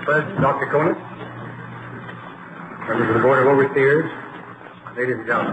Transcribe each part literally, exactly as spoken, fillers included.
President, Doctor Conant, members of the Board of Overseers, ladies and gentlemen.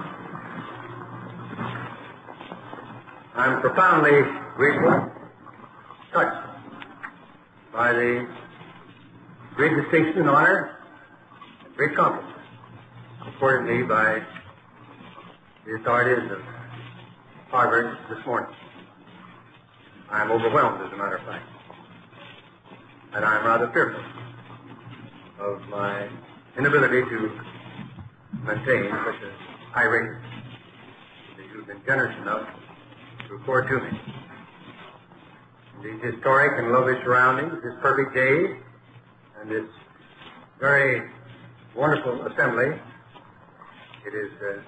I'm profoundly grateful, touched by the great distinction and honor, and great compliment accorded me by the authorities of Harvard this morning. I'm overwhelmed, as a matter of fact. And I'm rather fearful of my inability to maintain such a high rating that you've been generous enough to accord to me. These historic and lovely surroundings, this perfect day, and this very wonderful assembly, it is uh,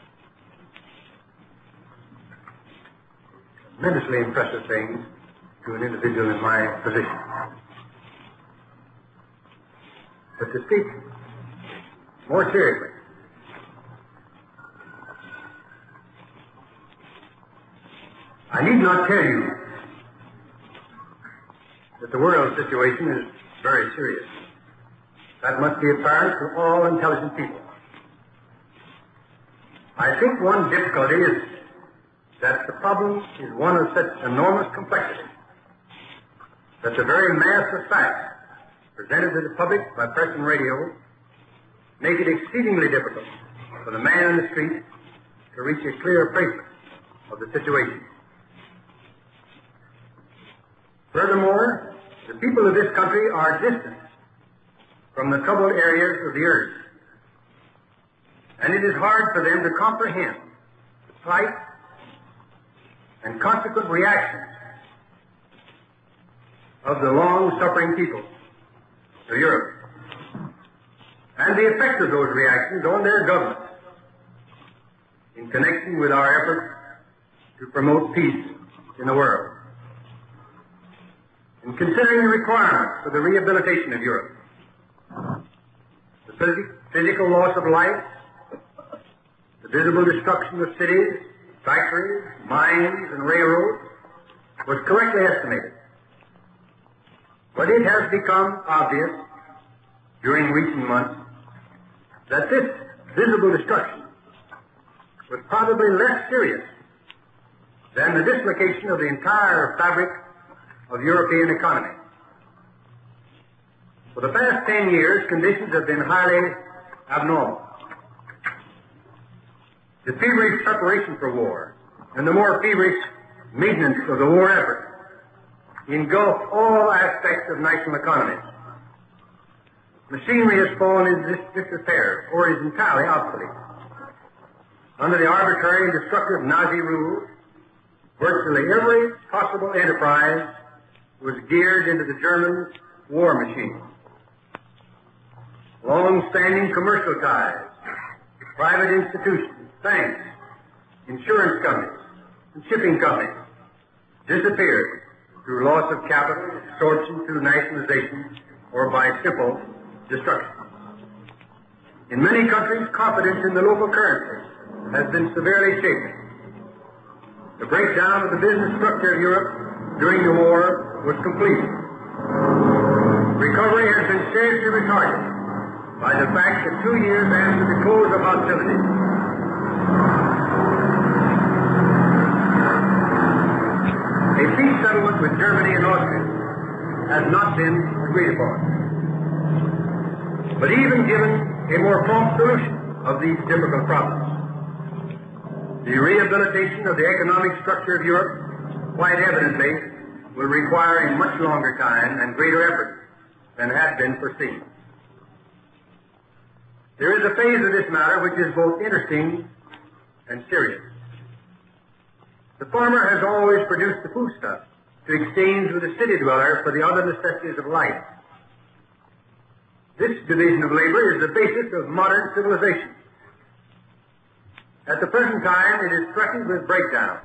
a tremendously impressive thing to an individual in my position. But to speak more seriously, I need not tell you that the world situation is very serious. That must be apparent to all intelligent people. I think one difficulty is that the problem is one of such enormous complexity that the very mass of facts presented to the public by press and radio make it exceedingly difficult for the man in the street to reach a clear appraisal of the situation. Furthermore, the people of this country are distant from the troubled areas of the earth, and it is hard for them to comprehend the plight and consequent reactions of the long-suffering people of Europe, and the effect of those reactions on their government in connection with our efforts to promote peace in the world. In considering the requirements for the rehabilitation of Europe, the phys- physical loss of life, the visible destruction of cities, factories, mines, and railroads was correctly estimated. But it has become obvious during recent months that this visible destruction was probably less serious than the dislocation of the entire fabric of European economy. For the past ten years, conditions have been highly abnormal. The feverish preparation for war and the more feverish maintenance of the war effort engulf all aspects of national economy. Machinery has fallen into dis- disrepair or is entirely obsolete. Under the arbitrary and destructive Nazi rule, virtually every possible enterprise was geared into the German war machine. Long-standing commercial ties, private institutions, banks, insurance companies, and shipping companies disappeared through loss of capital, absorption through nationalization, or by simple destruction. In many countries, confidence in the local currency has been severely shaken. The breakdown of the business structure of Europe during the war was complete. Recovery has been seriously retarded by the fact that two years after the close of hostilities, a peace settlement with Germany and Austria has not been agreed upon. But even given a more prompt solution of these difficult problems, the rehabilitation of the economic structure of Europe quite evidently will require a much longer time and greater effort than had been foreseen. There is a phase of this matter which is both interesting and serious. The farmer has always produced the foodstuff to exchange with the city dweller for the other necessities of life. This division of labor is the basis of modern civilization. At the present time, it is threatened with breakdown.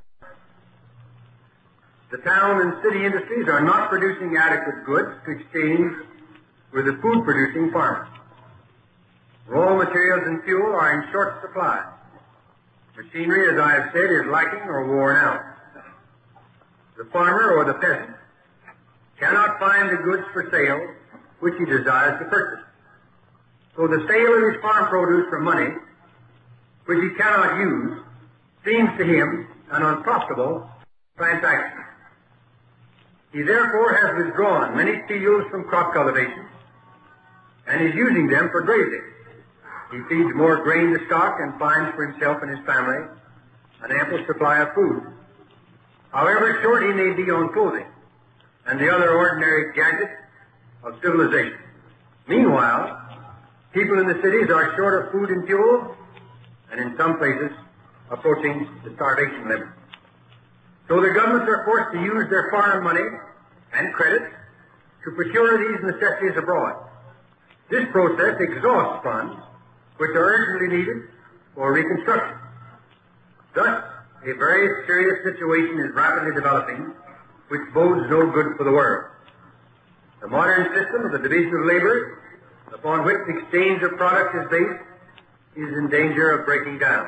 The town and city industries are not producing adequate goods to exchange with the food-producing farmers. Raw materials and fuel are in short supply. Machinery, as I have said, is lacking or worn out. The farmer or the peasant cannot find the goods for sale which he desires to purchase. So the sale of his farm produce for money, which he cannot use, seems to him an unprofitable transaction. He therefore has withdrawn many fields from crop cultivation and is using them for grazing. He feeds more grain to stock and finds for himself and his family an ample supply of food. However short he may be on clothing and the other ordinary gadgets of civilization. Meanwhile, people in the cities are short of food and fuel, and in some places approaching the starvation limit. So the governments are forced to use their foreign money and credit to procure these necessities abroad. This process exhausts funds which are urgently needed for reconstruction. Thus, a very serious situation is rapidly developing which bodes no good for the world. The modern system of the division of labor, upon which the exchange of products is based, is in danger of breaking down.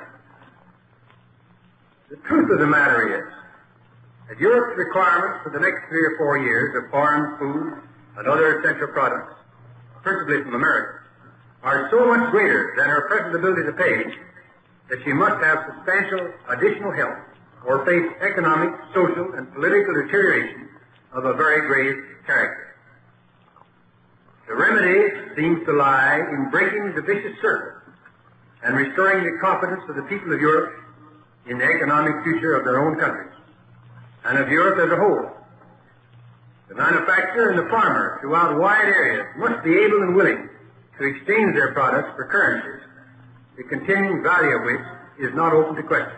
The truth of the matter is that Europe's requirements for the next three or four years of foreign food and other essential products, principally from America, are so much greater than her present ability to pay that she must have substantial additional help or face economic, social, and political deterioration of a very grave character. The remedy seems to lie in breaking the vicious circle and restoring the confidence of the people of Europe in the economic future of their own countries and of Europe as a whole. The manufacturer and the farmer throughout wide areas must be able and willing to exchange their products for currencies, the continuing value of which is not open to question.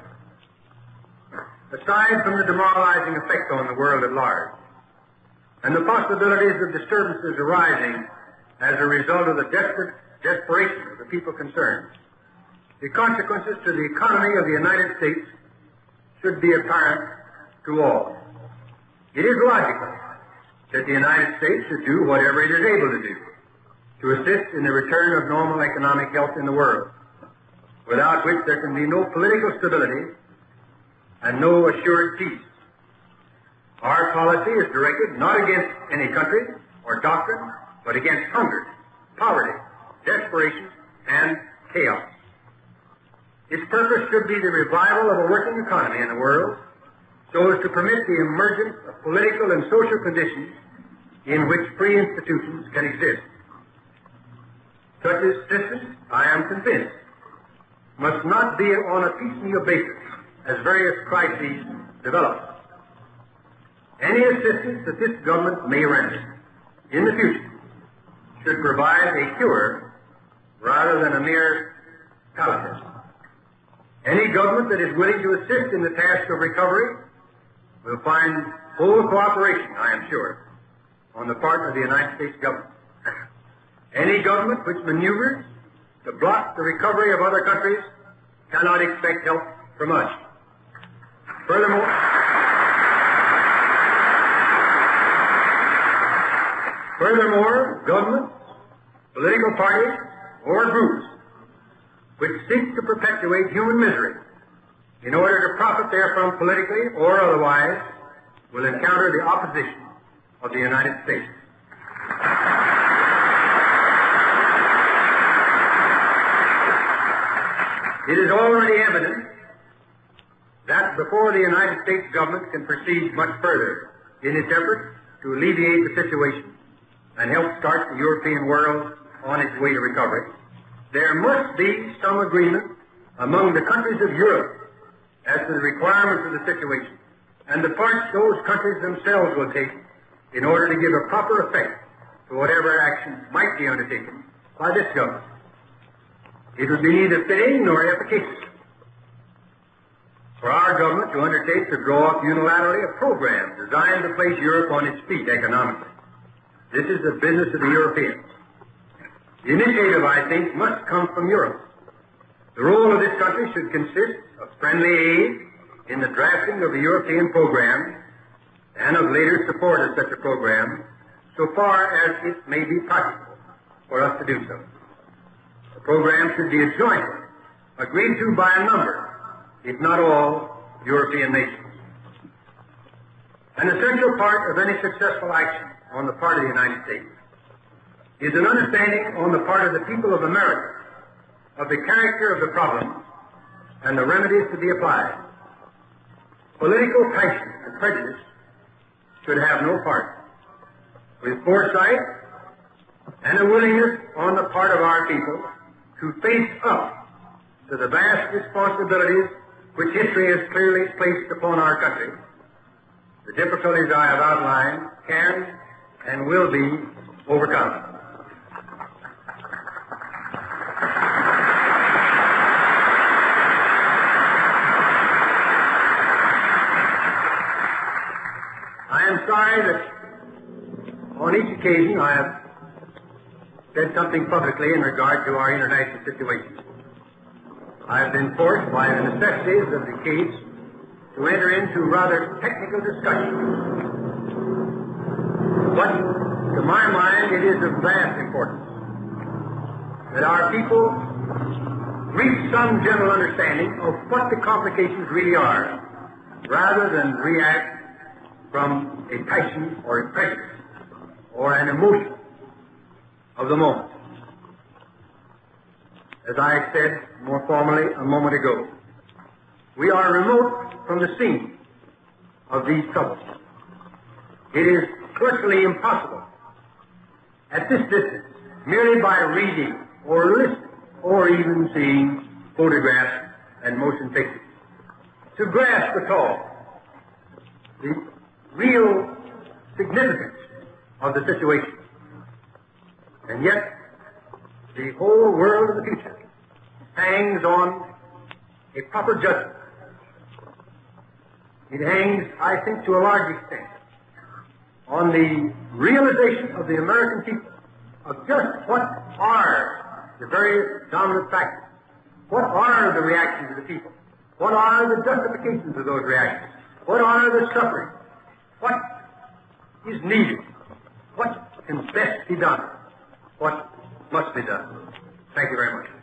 Aside from the demoralizing effect on the world at large, and the possibilities of disturbances arising as a result of the desperate desperation of the people concerned, the consequences to the economy of the United States should be apparent to all. It is logical that the United States should do whatever it is able to do to assist in the return of normal economic health in the world, without which there can be no political stability and no assured peace. Our policy is directed not against any country or doctrine, but against hunger, poverty, desperation, and chaos. Its purpose should be the revival of a working economy in the world so as to permit the emergence of political and social conditions in which free institutions can exist. Such assistance, I am convinced, must not be on a piecemeal basis as various crises develop. Any assistance that this government may render in the future should provide a cure rather than a mere palliative. Any government that is willing to assist in the task of recovery will find full cooperation, I am sure, on the part of the United States government. Any government which maneuvers to block the recovery of other countries cannot expect help from us. Furthermore, furthermore, governments, political parties, or groups which seek to perpetuate human misery in order to profit therefrom politically or otherwise will encounter the opposition of the United States. It is already evident that before the United States government can proceed much further in its effort to alleviate the situation and help start the European world on its way to recovery, there must be some agreement among the countries of Europe as to the requirements of the situation and the parts those countries themselves will take in order to give a proper effect to whatever actions might be undertaken by this government. It would be neither fitting nor efficacious for our government to undertake to draw up unilaterally a program designed to place Europe on its feet economically. This is the business of the Europeans. The initiative, I think, must come from Europe. The role of this country should consist of friendly aid in the drafting of the European program and of later support of such a program so far as it may be practicable for us to do so. The program should be jointly agreed to by a number, if not all, European nations. An essential part of any successful action on the part of the United States is an understanding on the part of the people of America of the character of the problem and the remedies to be applied. Political passion and prejudice should have no part. With foresight and a willingness on the part of our people to face up to the vast responsibilities which history has clearly placed upon our country, the difficulties I have outlined can and will be overcome. I am sorry that on each occasion I have said something publicly in regard to our international situation. I have been forced by the necessities of the case to enter into rather technical discussion. But to my mind it is of vast importance that our people reach some general understanding of what the complications really are, rather than react from a passion or a prejudice or an emotion of the moment. As I said more formally a moment ago, we are remote from the scene of these troubles. It is virtually impossible at this distance, merely by reading or listening or even seeing photographs and motion pictures, to grasp at all the real significance of the situation. And yet, the whole world of the future hangs on a proper judgment. It hangs, I think, to a large extent on the realization of the American people of just what are the various dominant factors. What are the reactions of the people? What are the justifications of those reactions? What are the sufferings? What is needed? What can best be done? What must be done? Thank you very much.